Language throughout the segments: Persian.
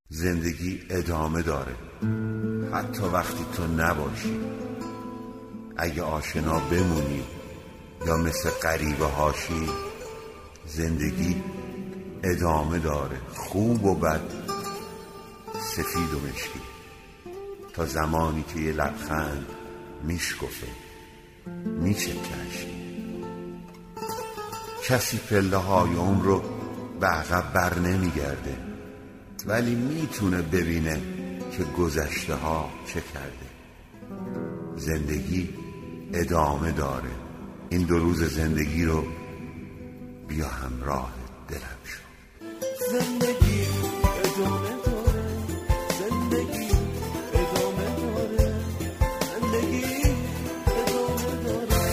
زندگی ادامه داره حتی وقتی تو نباشی. اگه آشنا بمونی یا مثل غریبه هاشی، زندگی ادامه داره، خوب و بد، سفید و مشکی، تا زمانی که یه لبخند میشکفه، میچکش. کسی پله های عمر رو به عقب بر نمیگرده، ولی میتونه ببینه که گذشته ها چه کرده. زندگی ادامه داره. این 2 روز زندگی رو بیا همراه دلم شو. زندگی ادامه داره، زندگی ادامه داره، زندگی ادامه داره.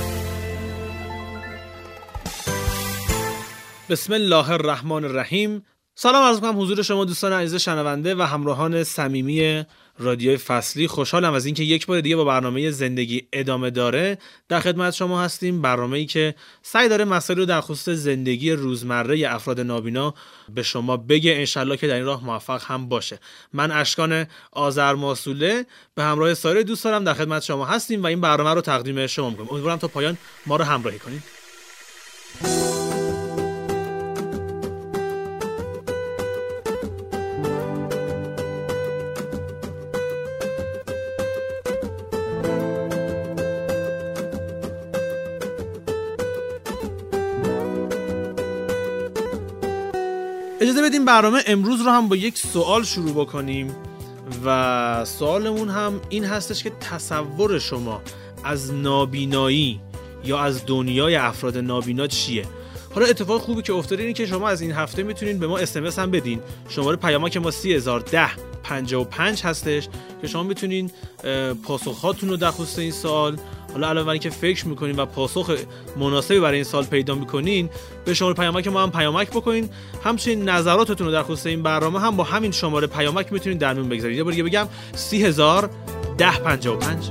بسم الله الرحمن الرحیم. سلام عرض می‌کنم حضور شما دوستان عزیز شنونده و همراهان صمیمی رادیوی فصلی. خوشحالم از اینکه یک بار دیگه با برنامه زندگی ادامه داره در خدمت شما هستیم. برنامه‌ای که سعی داره مسائل رو در خصوص زندگی روزمره افراد نابینا به شما بگه، انشالله که در این راه موفق هم باشه. من اشکان آذرماسوله به همراه سایر دوستانم در خدمت شما هستیم و این برنامه رو تقدیم شما می‌کنیم. امیدوارم تا پایان ما رو همراهی کنید. اجازه بدیم برنامه امروز رو هم با یک سوال شروع بکنیم و سوالمون هم این هستش که تصور شما از نابینایی یا از دنیای افراد نابینا چیه؟ حالا اتفاق خوبی که افتاده اینه که شما از این هفته میتونین به ما SMS هم بدین. شماره پیامک ما 301055 هستش که شما میتونین پاسخاتون رو در خصوص این سوال، حالا علاوه بر اینکه فکر میکنین و پاسخ مناسبی برای این سال پیدا میکنین، به شماره پیامک ما هم پیامک بکنین. همچنین نظراتتون رو در خصوص این برنامه هم با همین شماره پیامک میتونین در میون بگذارید. یه بار دیگه بگم 301055.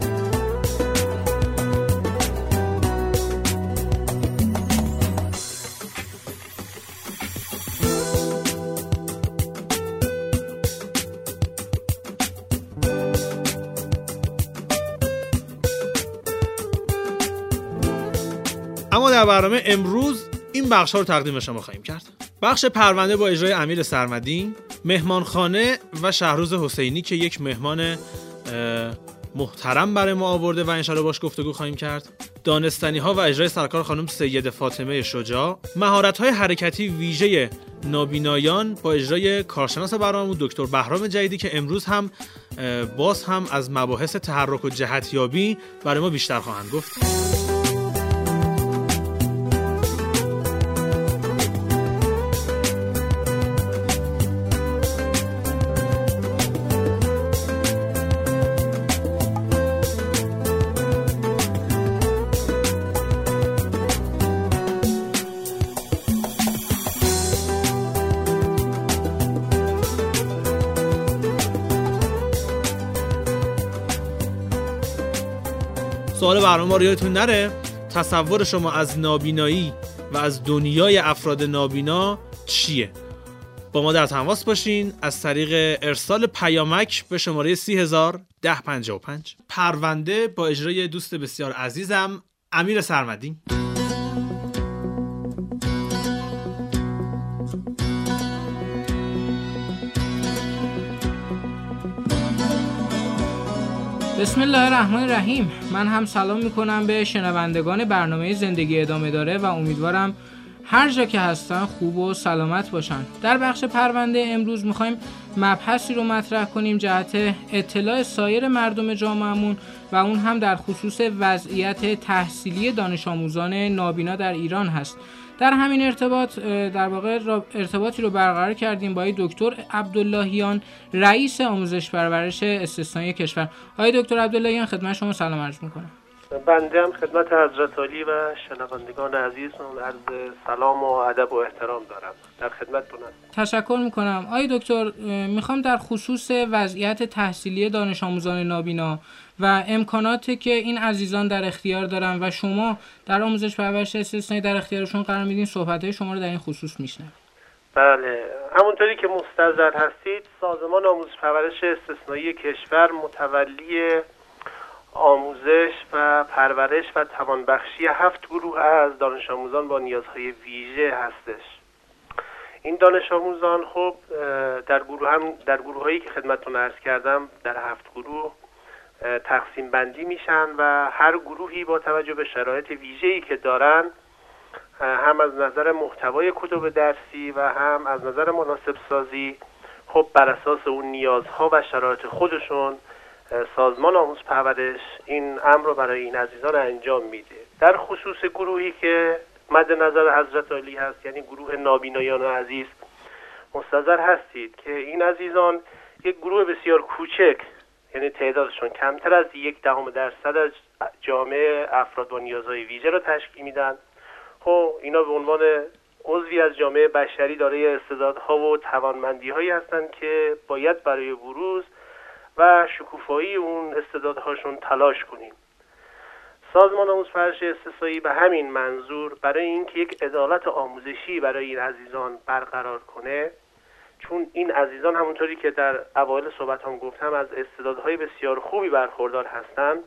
اما در برنامه امروز این بخش‌ها رو تقدیم شما خواهیم کرد. بخش پرونده با اجرای امیر سرمدی، مهمانخانه و شهروز حسینی که یک مهمان محترم برای ما آورده و انشالله باش گفتگو خواهیم کرد. دانستنی‌ها و اجرای سرکار خانم سید فاطمه شجاع، مهارت‌های حرکتی ویژه نابینایان با اجرای کارشناس برنامه دکتر بهرام جدیدی که امروز هم باز هم از مباحث تحرک و جهتیابی برای ما بیشتر خواهند گفت. سوال برنامه ما رو یادتون نره، تصور شما از نابینایی و از دنیای افراد نابینا چیه؟ با ما در تماس باشین از طریق ارسال پیامک به شماره 301055. پرونده با اجرای دوست بسیار عزیزم امیر سرمدی. بسم الله الرحمن الرحیم. من هم سلام میکنم به شنوندگان برنامه زندگی ادامه داره و امیدوارم هر جا که هستن خوب و سلامت باشن. در بخش پرونده امروز میخوایم مبحثی رو مطرح کنیم جهت اطلاع سایر مردم جامعهمون و اون هم در خصوص وضعیت تحصیلی دانش آموزان نابینا در ایران هست. در همین ارتباط در واقع ارتباطی رو برقرار کردیم با دکتر عبداللهیان، رئیس آموزش پرورش استثنایی کشور. آقای دکتر عبداللهیان، خدمت شما سلام عرض می‌کنم. بنده هم خدمت حضرت عالی و شنوندگان عزیز عرض سلام و ادب و احترام دارم. در خدمتتون هستم. تشکر میکنم. آقای دکتر، میخوام در خصوص وضعیت تحصیلی دانش آموزان نابینا و امکاناتی که این عزیزان در اختیار دارن و شما در آموزش پرورش استثنایی در اختیارشون قرار میدین صحبت‌های شما رو در این خصوص میشنوم. بله، همونطوری که مستحضر هستید سازمان آموزش پرورش استثنایی کشور متولی آموزش و پرورش و توانبخشی 7 گروه از دانش آموزان با نیازهای ویژه هستش. این دانش آموزان خب در گروهایی که خدمتتون عرض کردم در 7 گروه تقسیم بندی میشن و هر گروهی با توجه به شرایط ویژه‌ای که دارن هم از نظر محتوای کتب درسی و هم از نظر مناسب سازی خب بر اساس اون نیازها و شرایط خودشون سازمان آموزش پرورش این امر رو برای این عزیزان انجام میده. در خصوص گروهی که مد نظر حضرت عالی هست، یعنی گروه نابینایان عزیز، مستحضر هستید که این عزیزان یک گروه بسیار کوچک، یعنی تعدادشون کمتر از 0.1% از جامعه افراد با نیازهای ویژه رو تشکیل میدن. خب اینا به عنوان عضوی از جامعه بشری دارای استعدادها و توانمندی‌هایی هستند که باید برای بروز و شکوفایی اون استعدادهاشون تلاش کنیم. سازمان آموزش پرورش استثنایی به همین منظور برای اینکه یک عدالت آموزشی برای این عزیزان برقرار کنه، چون این عزیزان همونطوری که در اوایل صحبتام گفتم از استعدادهای بسیار خوبی برخوردار هستند،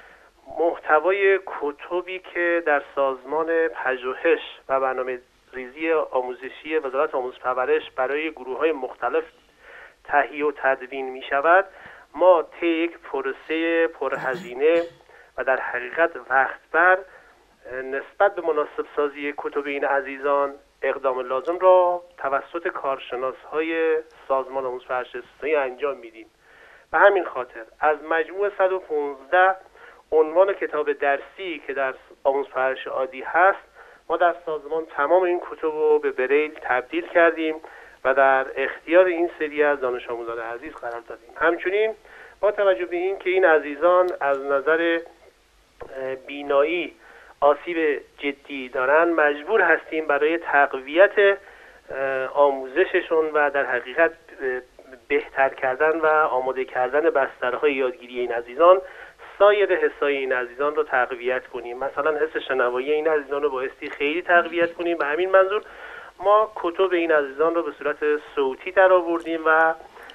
محتوای کتبی که در سازمان پژوهش و برنامه‌ریزی آموزشی وزارت آموزش پرورش برای گروه‌های مختلف تهیه و تدوین می‌شود، ما طی یک پروسه پرهزینه و در حقیقت وقت بر نسبت به مناسب سازی کتب این عزیزان اقدام لازم را توسط کارشناس‌های سازمان آموزش پرورش استثنایی انجام میدیم. به همین خاطر از مجموع 115 عنوان کتاب درسی که در آموزش پرورش عادی هست، ما در سازمان تمام این کتب رو به بریل تبدیل کردیم و در اختیار این سری از دانش آموزان عزیز قرار دادیم. همچنین با توجه به این که این عزیزان از نظر بینایی آسیب جدی دارن، مجبور هستیم برای تقویت آموزششون و در حقیقت بهتر کردن و آماده کردن بسترهای یادگیری این عزیزان سایر حسای این عزیزان رو تقویت کنیم. مثلا حس شنوایی این عزیزان رو بایستی خیلی تقویت کنیم. به همین منظور ما کتب این عزیزان رو به صورت صوتی در آوردیم و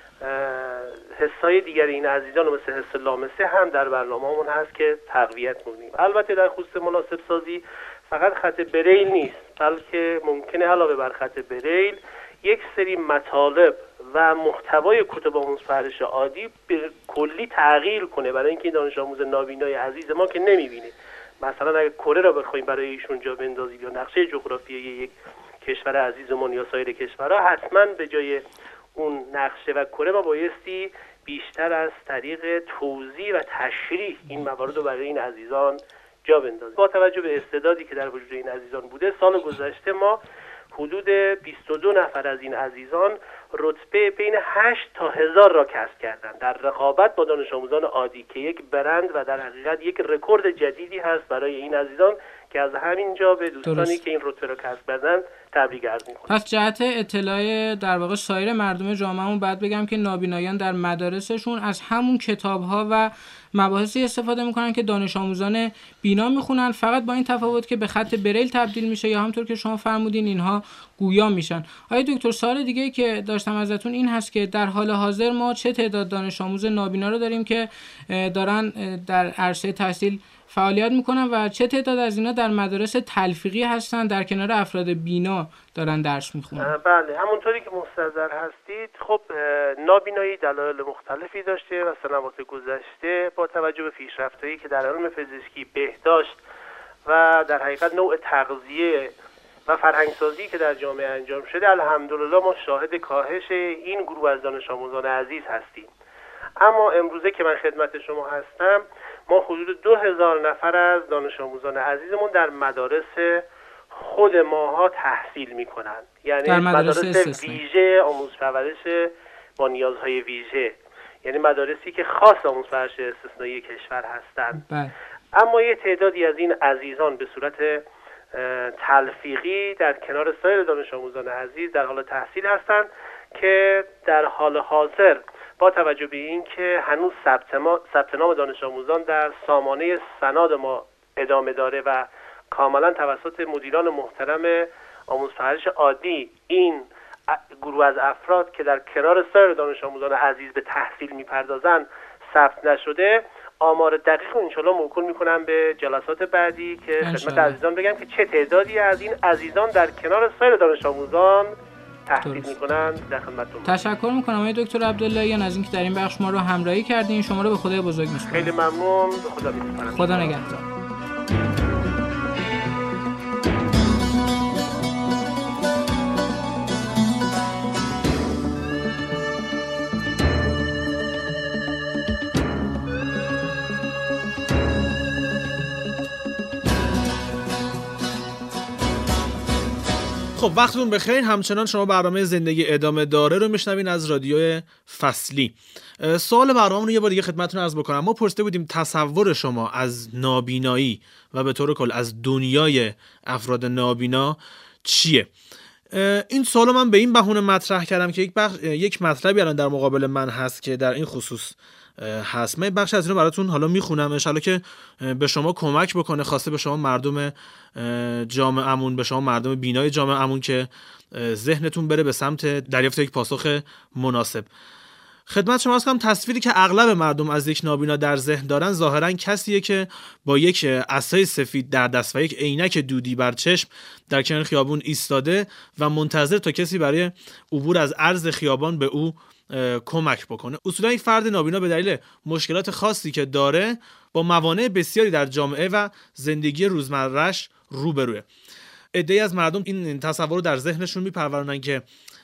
حسای دیگر این عزیزان مثل حس لامسه هم در برنامه‌مون هست که تقویت کنیم. البته در خصوص مناسب سازی فقط خط بریل نیست، بلکه ممکنه علاوه بر خط بریل یک سری مطالب و محتوای کتب آموزش پرورش عادی به کلی تغییر کنه، برای اینکه این دانش آموز نابینای عزیز ما که نمیبینه، مثلا اگه کره را بخوایم برای ایشون جا بندازیم یا نقشه جغرافیایی یک کشور عزیزمون یا سایر کشورها، حتما به جای اون نقشه و کره ما بایستی بیشتر از طریق توضیح و تشریح این موارد رو برای این عزیزان جا بندازیم. با توجه به استعدادی که در وجود این عزیزان بوده، سال گذشته ما حدود 22 نفر از این عزیزان رتبه بین 8 تا 1000 را کسب کردند در رقابت با دانش آموزان عادی که یک برند و در حقیقت یک رکورد جدیدی هست برای این عزیزان که از همینجا به دوستانی که این رتبه را کسب کردن تبریک عرض می‌کنم. پس جهت اطلاع در واقع سایر مردم جامعهمون بعد بگم که نابینایان در مدارسشون از همون کتاب‌ها و مباحثی استفاده میکنن که دانش آموزان بینا میخونن، فقط با این تفاوت که به خط بریل تبدیل میشه یا همونطور که شما فرمودین اینها گویا میشن. آیا دکتر، سوال دیگه که داشتم ازتون این هست که در حال حاضر ما چه تعداد دانش آموز نابینا رو داریم که دارن در عرصه تحصیل فعالیت میکنن و چه تعداد از اینا در مدارس تلفیقی هستن در کنار افراد بینا دارن درس میخونن؟ بله، همونطوری که مستحضر هستید، خب نابینایی دلایل مختلفی داشته و سنوات گذشته با توجه به پیشرفت‌هایی که در علم پزشکی، بهداشت و در حقیقت نوع تغذیه و فرهنگسازی که در جامعه انجام شده، الحمدلله ما شاهد کاهش این گروه از دانش آموزان عزیز هستیم. اما امروزه که من خدمت شما هستم، ما حدود 2000 نفر از دانش آموزان عزیزمون در مدارس خود ماها تحصیل میکنن، یعنی مدارس ویژه آموزش پرورش با نیازهای ویژه، یعنی مدارسی که خاص آموزش پرورش استثنایی کشور هستند. اما یه تعدادی از این عزیزان به صورت تلفیقی در کنار سایر دانش آموزان عزیز در حال تحصیل هستند که در حال حاضر با توجه به این که هنوز ثبت نام دانش آموزان در سامانه سناد ما ادامه داره و کاملا توسط مدیران محترم آموزش پرورش عادی این گروه از افراد که در کنار سایر دانش آموزان عزیز به تحصیل میپردازن ثبت نشده، آمار دقیق انشالله موکول میکنم به جلسات بعدی که خدمت عزیزان بگم که چه تعدادی از این عزیزان در کنار سایر دانش آموزان تحصیل میکنن. در خدمتتون تشکر میکنم آقای دکتر عبداللهیان از اینکه در این بخش ما رو همراهی کردین. شما رو به خدای بزرگ میسپارم. خیلی ممنون. به خدا میسپارم. خدا نگهدار. خب وقتتون بخیر. همچنان شما برنامه زندگی ادامه داره رو میشنوین از رادیو فصلی. سوال برنامه رو یه بار دیگه خدمتتون عرض بکنم. ما پرسیده بودیم تصور شما از نابینایی و به طور کل از دنیای افراد نابینا چیه؟ این سوالو من به این بهونه مطرح کردم که یک مطلبی الان در مقابل من هست که در این خصوص هست. من بخش از اینو براتون حالا میخونم، انشالله که به شما کمک بکنه، خاصه به شما مردم جامعه‌مون، به شما مردم بینای جامعه‌مون، که ذهنتون بره به سمت دریافت یک پاسخ مناسب. خدمت شما هستم. تصویری که اغلب مردم از یک نابینا در ذهن دارن ظاهرا کسیه که با یک عصای سفید در دست و یک عینک دودی بر چشم در کنار خیابون ایستاده و منتظر تا کسی برای عبور از عرض خیابان به او کمک بکنه. اصولا یک فرد نابینا به دلیل مشکلات خاصی که داره با موانع بسیاری در جامعه و زندگی روزمره‌اش روبروه. عده‌ای از مردم این تصور رو در ذهنشون میپرورونن که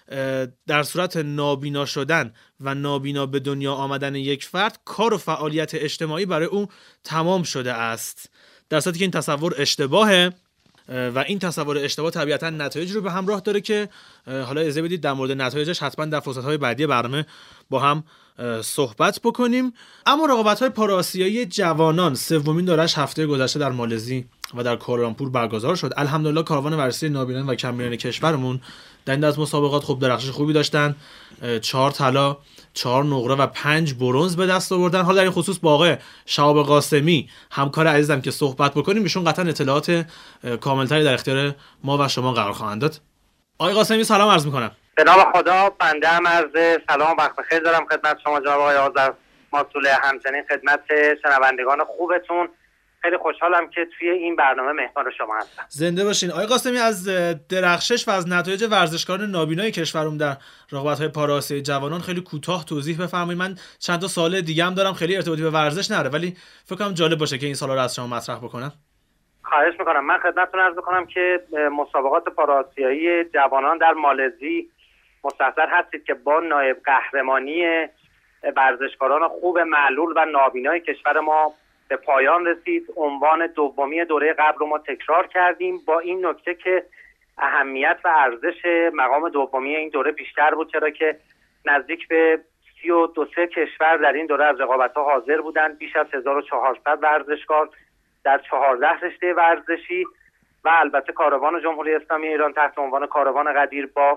در صورت نابینا شدن و نابینا به دنیا آمدن یک فرد کار و فعالیت اجتماعی برای او تمام شده است، در صورتی که این تصور اشتباهه و این تصور اشتباه طبیعتا نتایج رو به همراه داره که حالا اجازه بدید در مورد نتایجش حتما در فرصت‌های بعدی برنامه با هم صحبت بکنیم. اما رقابت‌های پارآسیایی جوانان سومین دورش هفته گذشته در مالزی و در کوالالامپور برگزار شد. الحمدلله کاروان ورزشی نابینان و کمبینان کشورمون در این دست مسابقات خوب درخشش خوبی داشتن. 4 طلا، 4 نقره و 5 برنز به دست آوردن. حالا در این خصوص با آقای شهاب قاسمی همکار عزیزم که صحبت بکنیم، ایشون قطعا اطلاعات کاملتری در اختیار ما و شما قرار خواهند داد. آقای قاسمی سلام عرض می‌کنم. به نام خدا. بنده هم عرض سلام و وقت بخیر دارم خدمت شما جناب آقای آذر ماسوله، همچنین خدمت شنوندگان خوبتون. خیلی خوشحالم که توی این برنامه مهمان شما هستم. زنده باشین. آقای قاسمی، از درخشش و از نتایج ورزشکاران نابینای کشورم در رقابت‌های پارآسیایی جوانان خیلی کوتاه توضیح بفرمایید. من چند تا سوال دیگه هم دارم، خیلی ارتباطی به ورزش نداره، ولی فکر کنم جالب باشه که این سوالا رو از شما مطرح بکنم. خواهش می‌کنم. من خدمتتون عرض بکنم که مسابقات پارآسیایی جوانان در مالزی مستحضر هستید که با نایب قهرمانی ورزشکاران خوب معلول و نابینای کشور ما به پایان رسید. عنوان دومی دوره قبل رو ما تکرار کردیم، با این نکته که اهمیت و ارزش مقام دومی این دوره بیشتر بود، چرا که نزدیک به 32 کشور در این دوره از رقابت‌ها حاضر بودند. بیش از 1400 ورزشکار در 14 رشته ورزشی و البته کاروان جمهوری اسلامی ایران تحت عنوان کاروان قدیر با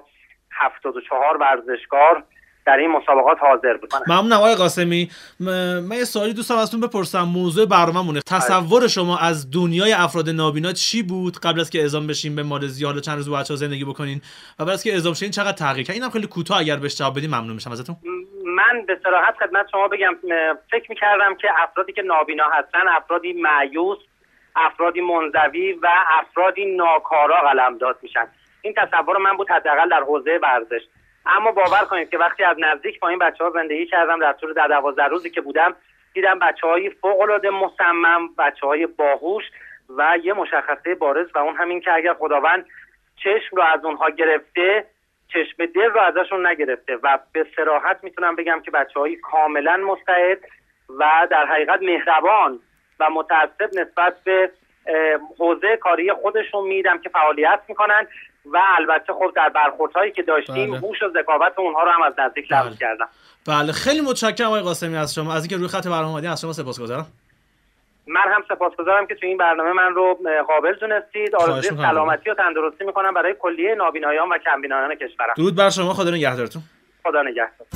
74 ورزشکار در این مسابقات حاضر بود. ممنونم آقای قاسمی. من یه سوالی دوستم ازتون بپرسم. موضوع برنامه‌مونه. تصور شما از دنیای افراد نابینا چی بود قبل از که اعزام بشین به مالزی، حالا چند روز با بچه‌ها زندگی بکنین، و بعد از که اعزام شدین چقدر تغییر کرد؟ اینم خیلی کوتاه اگر بهش جواب بدین ممنون میشم ازتون. من به صراحت خدمت شما بگم، فکر می‌کردم که افرادی که نابینا هستن افرادی مایوس، افرادی منزوی و افرادی ناکارا قلمداد میشن. این تصور من بود حداقل در حوزه ورزش. اما باور کنید که وقتی از نزدیک با این بچه‌ها زندگی کردم در طول 12 روزی که بودم، دیدم بچه‌های فوق‌العاده مصمم، بچه‌های باهوش و یه مشخصه بارز و اون همین که اگر خداوند چشم رو از اونها گرفته، چشم دل رو ازشون نگرفته. و به صراحت میتونم بگم که بچه‌های کاملا مستعد و در حقیقت مهربان و متعصب نسبت به حوزه کاری خودشون میدم که فعالیت میکنن و البته خب در برخوردهایی که داشتیم هوش و ذکاوت اونها رو هم از نزدیک لمس کردم. بله خیلی متشکرم آقای قاسمی از شما، از اینکه روی خط برنامه اومدین. از شما سپاسگزارم. من هم سپاسگزارم که تو این برنامه من رو قابل دونستید. آرزوی سلامتی و تندرستی میکنم برای کلیه نابینایان و کمبینایان کشورم. درود بر شما. خدا نگهدارتون. خدا نگهدار.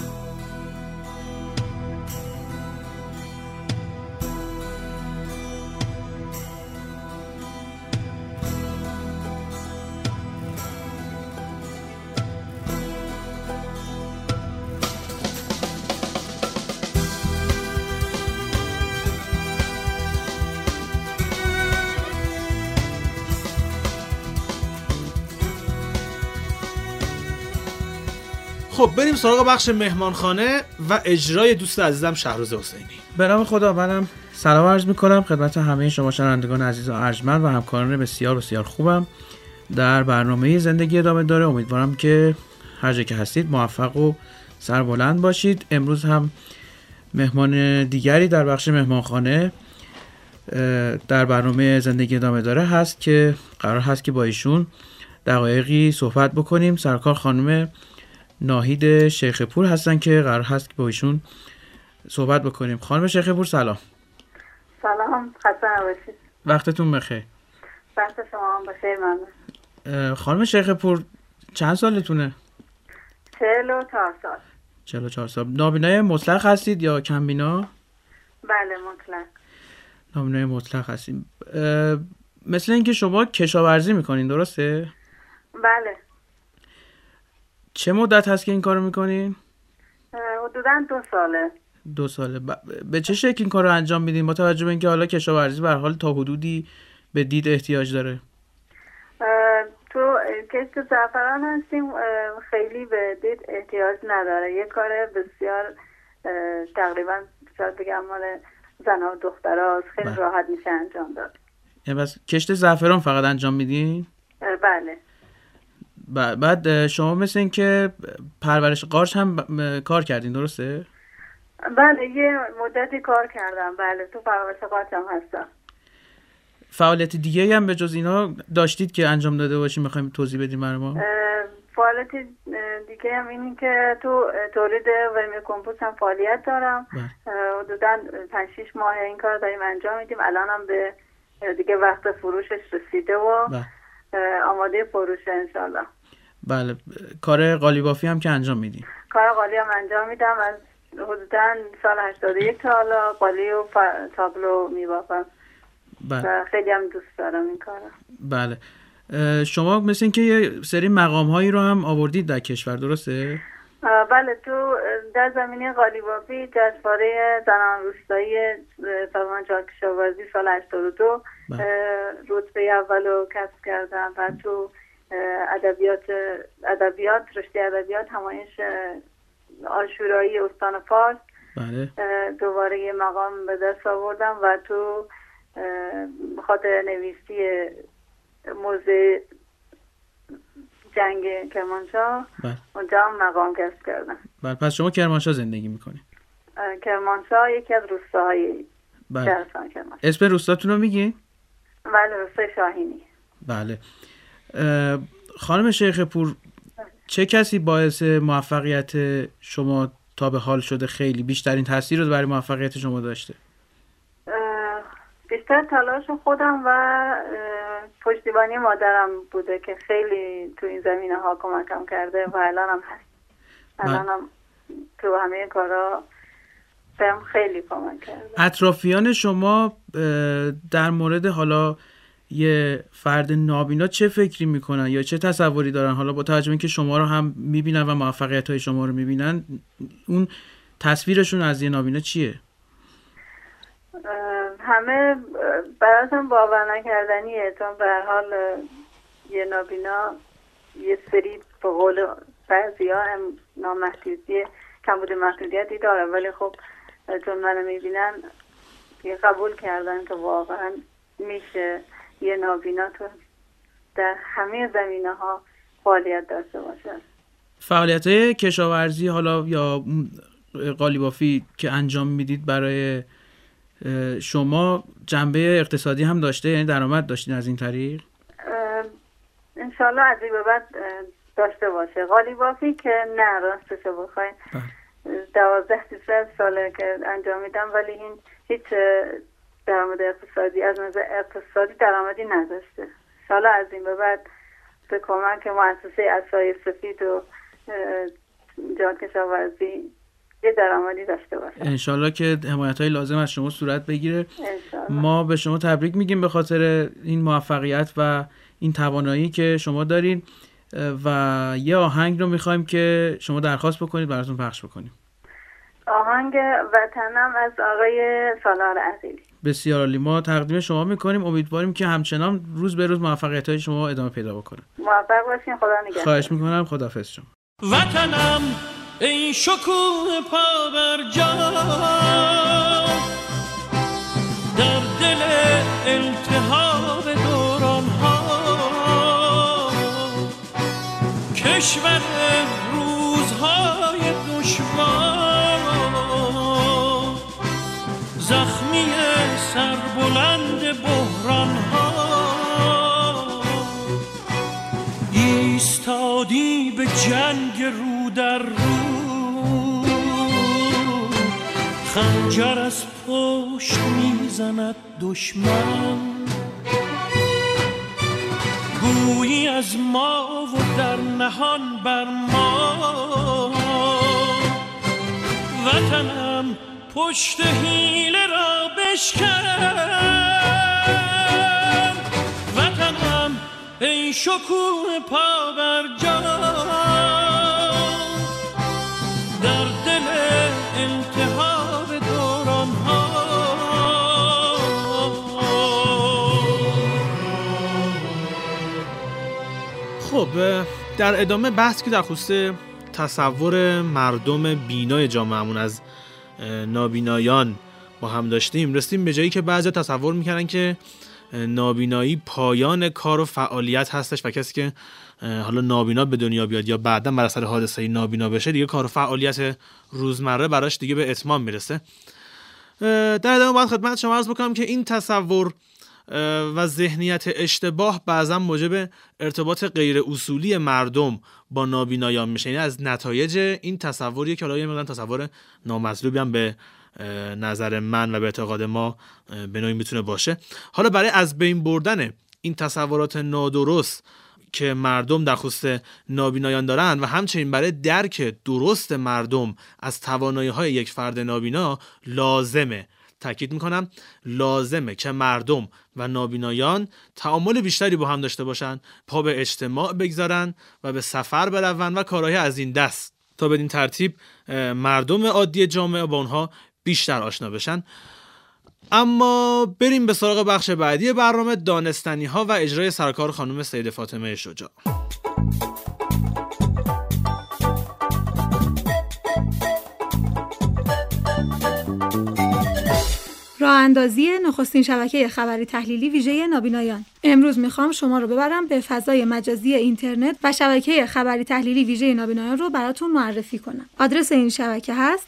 خب بریم سراغ بخش مهمانخانه و اجرای دوست عزیزم شهروز حسینی. به نام خدا، منم سلام عرض میکنم خدمت همه شما شنوندگان عزیز و ارجمند و همکاران بسیار بسیار خوبم در برنامه زندگی ادامه داره. امیدوارم که هر جا که هستید موفق و سربلند باشید. امروز هم مهمان دیگری در بخش مهمانخانه در برنامه زندگی ادامه داره هست که قرار هست که با ایشون دقایقی صحبت بکنیم. سرکار خانم ناهید شیخپور هستن که قرار هست که با ایشون صحبت بکنیم. خانم شیخپور سلام. سلام، خسته نباشید. وقتتون بخیر. وقت شما هم بخیر. ممنون. خانم شیخپور چند سالتونه؟ 44 سال. 44 سال. نابینای مطلق هستید یا کمبینا؟ بله مطلق. نابینای مطلق هستید. مثل اینکه شما کشاورزی میکنین درسته؟ بله. چه مدت هست که این کارو میکنین؟ حدوداً 2 ساله. 2 ساله. به چه شکل این کارو انجام میدین با توجه به اینکه حالا کشاورزی به هر حال تا حدودی به دید احتیاج داره؟ تو کشت زعفران هستیم، خیلی به دید احتیاج نداره. یه کار بسیار تقریبا شاید بگم مال زنها و دخترها خیلی راحت میشه انجام داد. یعنی بس کشت زعفران فقط انجام میدین؟ بله. بعد شما مثل این که پرورش قارچ هم کار کردین درسته؟ بله یه مدتی کار کردم. بله تو پرورش قارچ هم هستم. فعالیت دیگه هم به جز اینا داشتید که انجام داده باشیم میخوایم توضیح بدیم برای ما؟ فعالیت دیگه هم اینی که تو تولید ورمی کمپوست هم فعالیت دارم. حدوداً 5-6 ماه این کار داریم انجام میدیم. الان هم به دیگه وقت فروشش رسیده و آماده فروشه انشالله. بله. کار قالیبافی هم که انجام میدیم؟ کار قالی هم انجام میدم. از حدوداً سال 81 تا حالا قالی و تابلو میبافم. بله. خیلی هم دوست دارم این کارو. بله. شما مثل این که یه سری مقام هایی رو هم آوردید در کشور درسته؟ بله تو در زمینه قالیبافی جشنواره زنان روستایی سازمان کشاورزی سال 82 رتبه اول رو کسب کردم و تو ادبیات رشته ادبیات همایش عاشورایی استان فارس بله. دوباره یه مقام به دست آوردم و تو خاطر نویسی موزه جنگ کرمانشاه اونجا هم مقام کسب کردم. بله. پس شما کرمانشاه زندگی میکنید؟ کرمانشاه یکی از روستاهای شهرستان کرمانشاه. اسم روستاتون رو میگین؟ بله روستای شاهینی. بله. خانم شیخپور چه کسی باعث موفقیت شما تا به حال شده خیلی بیشترین تاثیر رو برای موفقیت شما داشته؟ بیشتر تلاش خودم و پشتیبانی مادرم بوده که خیلی تو این زمینه ها کمکم کرده و الانم هست. الانم تو همه کارا بهم خیلی کمک کرده. اطرافیان شما در مورد حالا یه فرد نابینا چه فکری میکنن یا چه تصوری دارن؟ حالا با توجه به اینکه شما رو هم میبینن و موفقیت های شما رو میبینن، اون تصویرشون از یه نابینا چیه؟ همه براشون باور نکردنیه، چون به هر حال یه نابینا یه سری به قول بعضی‌ها هم نامحدودی کمبود محدودیتی داره، ولی خب چون منو میبینن قبول کردن که واقعا میشه یه نابینا تو در همه زمینه ها فعالیت داشته باشه. فعالیت‌های کشاورزی حالا یا قالیبافی که انجام میدید برای شما جنبه اقتصادی هم داشته، یعنی درآمد داشتین از این طریق؟ انشالله از این به بعد داشته باشه. قالیبافی که نه، راستشو بخواین 12-13 ساله که انجام میدم، ولی این هیچ درآمد اقتصادی از نظر اقتصادی درآمدی نداشته. انشالله از این به بعد به کمک مؤسسه عصای سفید و جان کشاورزی یه درآمدی داشته باشه. انشالله که حمایت‌های لازم از شما صورت بگیره. انشالله. ما به شما تبریک میگیم به خاطر این موفقیت و این توانایی که شما دارین و یه آهنگ رو میخوایم که شما درخواست بکنید براتون پخش بکنیم. آهنگ وطنم از آقای سالار عقیلی. بسیار عالی. ما تقدیم شما میکنیم. امیدواریم که همچنان روز به روز موفقیت‌های شما ادامه پیدا بکنه. موفق باشین. خدا نگهدار. خواهش میکنم. خداحافظ شما. وطنم ای شکوه پا بر جا در دل التهاب دوران ها، کشور روزهای دشوار، زخمی سربلند بحران ها، ایستادی به جنگ رو در رو، خنجر از پشت میزند دشمن، گویی از ما و در نهان بر ما، وطنم پشت حیله را بشکن، وطنم ای شکوه پا بر جا در دل التهاب دوران ها. خب در ادامه بحث که در خصوص تصور مردم بینای جامعهمون از نابینایان با هم داشتیم، رسیدیم به جایی که بعضی تصور میکنن که نابینایی پایان کار و فعالیت هستش و کسی که حالا نابینا به دنیا بیاد یا بعداً بر اثر حادثه نابینا بشه دیگه کار و فعالیت روزمره براش دیگه به اتمام میرسه. در ادامه باید خدمت شما عرض بکنم که این تصور و ذهنیت اشتباه بعضا موجب ارتباط غیر اصولی مردم با نابینایان میشه. یعنی از نتایج این تصوریه که حالا یه مقدار تصور نامطلوبی هم به نظر من و به اعتقاد ما به نوعی میتونه باشه. حالا برای از بین بردن این تصورات نادرست که مردم در خصوص نابینایان دارن و همچنین برای درک درست مردم از توانایی‌های یک فرد نابینا، تاکید میکنم لازمه که مردم و نابینایان تعامل بیشتری با هم داشته باشن، پا به اجتماع بگذارن و به سفر برون و کارهای از این دست، تا بدین ترتیب مردم عادی جامعه با اونها بیشتر آشنا بشن. اما بریم به سراغ بخش بعدی برنامه، دانستنی ها و اجرای سرکار خانم سید فاطمه شجاع. راه اندازی نخستین شبکه خبری تحلیلی ویژه نابینایان. امروز میخوام شما رو ببرم به فضای مجازی اینترنت و شبکه خبری تحلیلی ویژه نابینایان رو براتون معرفی کنم. آدرس این شبکه هست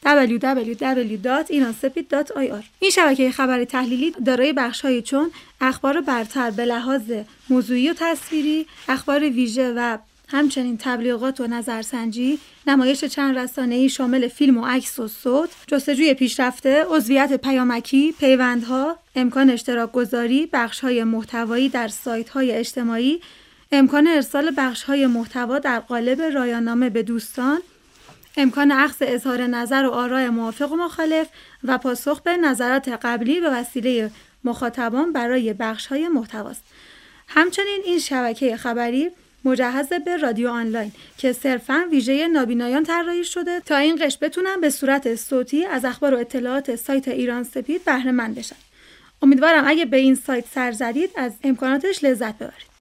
www.inansepid.ir. این شبکه خبری تحلیلی دارای بخش‌هایی چون اخبار برتر به لحاظ موضوعی و تصویری، اخبار ویژه و همچنین تبلیغات و نظرسنجی، نمایش چند رسانه‌ای شامل فیلم و عکس و صوت، جستجوی پیشرفته، عضویت پیامکی، پیوندها، امکان اشتراک گذاری، بخش‌های محتوایی در سایت‌های اجتماعی، امکان ارسال بخش‌های محتوا در قالب رایان‌نامه به دوستان، امکان اخذ اظهار نظر و آراء موافق و مخالف و پاسخ به نظرات قبلی به وسیله مخاطبان برای بخش‌های محتواست. همچنین این شبکه خبری مجهز به رادیو آنلاین که صرفاً ویژه نابینایان طراحی شده تا این قشر بتونن به صورت صوتی از اخبار و اطلاعات سایت ایران سپید بهره مند بشن. امیدوارم اگه به این سایت سر زدید از امکاناتش لذت ببرید.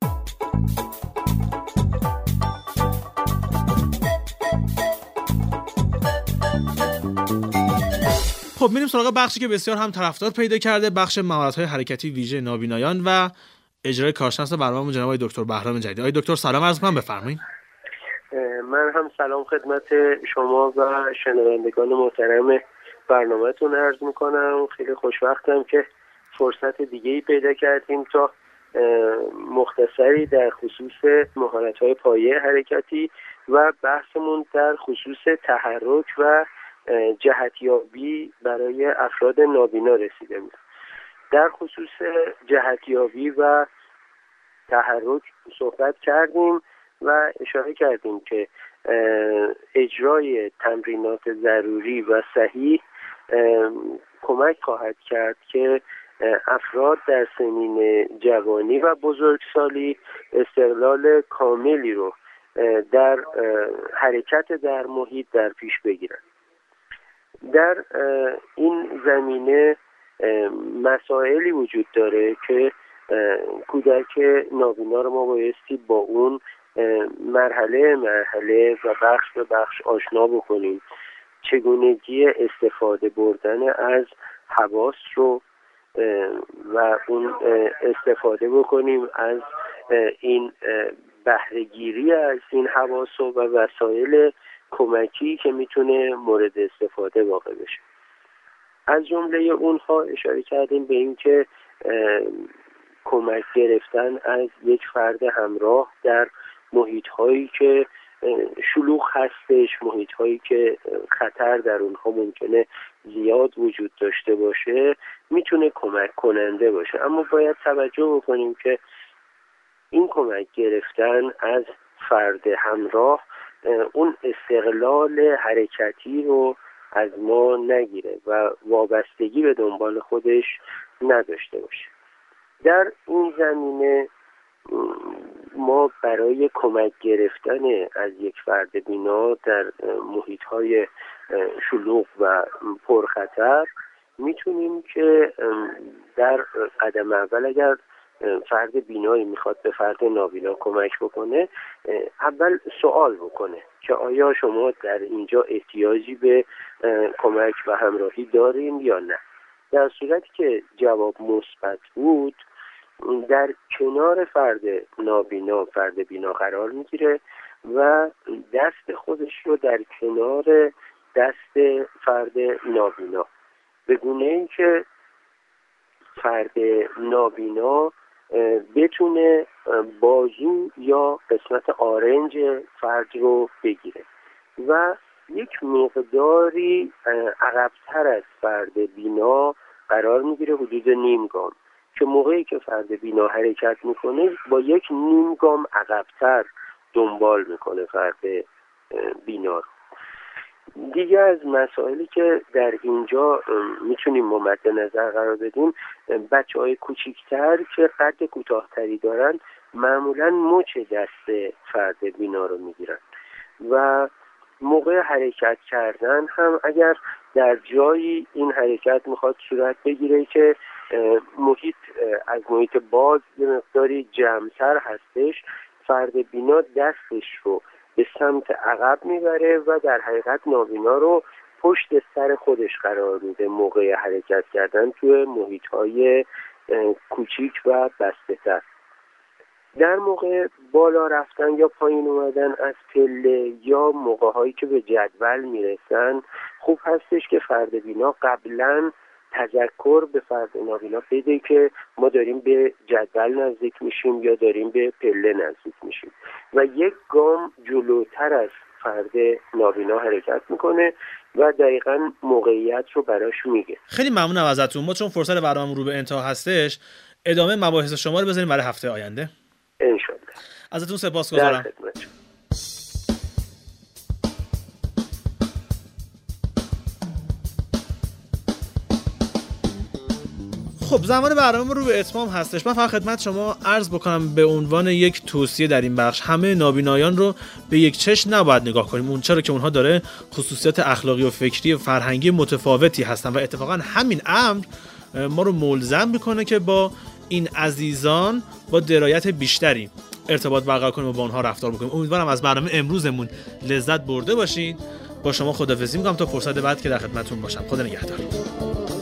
خب میریم سراغ بخشی که بسیار هم طرفدار پیدا کرده، بخش مهارت‌های حرکتی ویژه نابینایان و اجرای کارشناس برنامه جناب دکتر بهرام جدید. آقای دکتر سلام عرض می‌کنم، بفرمایید. من هم سلام خدمت شما و شنوندگان محترم برنامه‌تون عرض می‌کنم. خیلی خوشوقتم که فرصت دیگه‌ای پیدا کردیم تا مختصری در خصوص مهارت‌های پایه حرکتی و بحثمون در خصوص تحرک و جهتیابی برای افراد نابینا رسیده بود. در خصوص جهتیابی و تحرک صحبت کردیم و اشاره کردیم که اجرای تمرینات ضروری و صحیح کمک خواهد کرد که افراد در سنین جوانی و بزرگسالی استقلال کاملی رو در حرکت در محیط در پیش بگیرن. در این زمینه مسائلی وجود داره که کودک نابینا رو ما بایستی با اون مرحله مرحله و بخش به بخش آشنا بکنیم چگونگی استفاده بردن از حواس رو و اون استفاده بکنیم از این بهره‌گیری از این حواس و وسایل کمکی که میتونه مورد استفاده واقع بشه. از جمله اونها اشاره کردیم به این که کمک گرفتن از یک فرد همراه در محیط هایی که شلوغ هستش، محیط هایی که خطر در اونها ممکنه زیاد وجود داشته باشه، میتونه کمک کننده باشه. اما باید توجه بکنیم که این کمک گرفتن از فرد همراه اون استقلال حرکتی رو از ما نگیره و وابستگی به دنبال خودش نداشته باشه. در این زمینه ما برای کمک گرفتن از یک فرد بینا در محیط‌های شلوغ و پرخطر میتونیم که در قدم اول اگر فرد بینایی میخواد به فرد نابینا کمک بکنه، اول سوال بکنه که آیا شما در اینجا احتیاجی به کمک و همراهی داریم یا نه. در صورتی که جواب مثبت بود، در کنار فرد نابینا فرد بینا قرار میگیره و دست خودش رو در کنار دست فرد نابینا، به گونه ای که فرد نابینا بتونه بازو یا قسمت آرنج فرد رو بگیره و یک مقداری عقب‌تر از فرد بینا قرار میگیره، حدود نیم گام، که موقعی که فرد بینا حرکت میکنه با یک نیم گام عقب‌تر دنبال میکنه فرد بینا رو. دیگه از مسائلی که در اینجا میتونیم ما مد نظر قرار بدیم، بچه‌های کوچیک‌تر که قد کوتاه‌تری دارن معمولاً مچ دست فرد بینا رو میگیرن و موقع حرکت کردن هم اگر در جایی این حرکت میخواد صورت بگیره که محیط از محیط باز یه مقداری جمع‌تر هستش، فرد بینا دستش رو به سمت عقب میبره و در حقیقت نابینا رو پشت سر خودش قرار میده موقع حرکت کردن توی محیط‌های کوچیک و بسته‌تر. در موقع بالا رفتن یا پایین اومدن از پله یا موقع‌هایی که به جدول میرسن، خوب هستش که فرد بینا قبلاً تذکر به فرد نابینا بده که ما داریم به جدول نزدیک میشیم یا داریم به پله نزدیک میشیم و یک گام جلوتر از فرد نابینا حرکت میکنه و دقیقاً موقعیت رو براش میگه. خیلی ممنونم ازتون. ما چون فرصت برنامه رو به انتها هستش، ادامه مباحث شما رو بذاریم برای هفته آینده انشالله. ازتون سپاسگزارم. خب زمان برنامه رو به اتمام هستش. من فقط خدمت شما عرض بکنم به عنوان یک توصیه در این بخش، همه نابینایان رو به یک چشم نباید نگاه کنیم، اون چرا که اونها داره خصوصیات اخلاقی و فکری و فرهنگی متفاوتی هستن و اتفاقا همین امر ما رو ملزم میکنه که با این عزیزان با درایت بیشتری ارتباط برقرار کنیم و با اونها رفتار بکنیم. امیدوارم از برنامه امروزمون لذت برده باشین. با شما خداحافظی میکنم تا فرصت بعد که در خدمتتون باشم. خدا نگهدار.